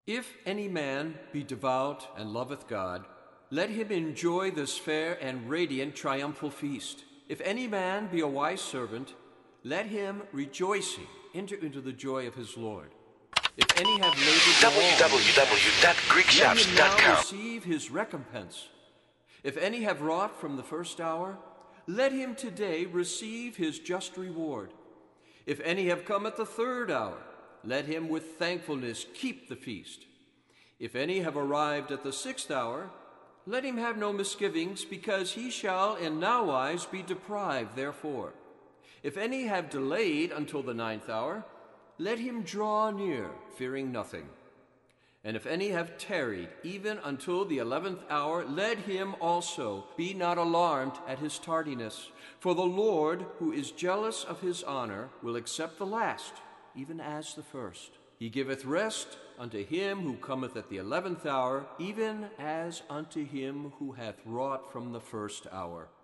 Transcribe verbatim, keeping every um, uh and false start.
If any man be devout and loveth God, let him enjoy this fair and radiant triumphal feast. If any man be a wise servant, let him rejoicing enter into the joy of his Lord. If any have labored w w w dot greek shops dot com, let him now receive his recompense. If any have wrought from the first hour, let him today receive his just reward. If any have come at the third hour, let him with thankfulness keep the feast. If any have arrived at the sixth hour, let him have no misgivings, because he shall in nowise be deprived therefore. If any have delayed until the ninth hour, let him draw near, fearing nothing. And if any have tarried even until the eleventh hour, let him also be not alarmed at his tardiness. For the Lord, who is jealous of his honor, will accept the last, even as the first. He giveth rest unto him who cometh at the eleventh hour, even as unto him who hath wrought from the first hour.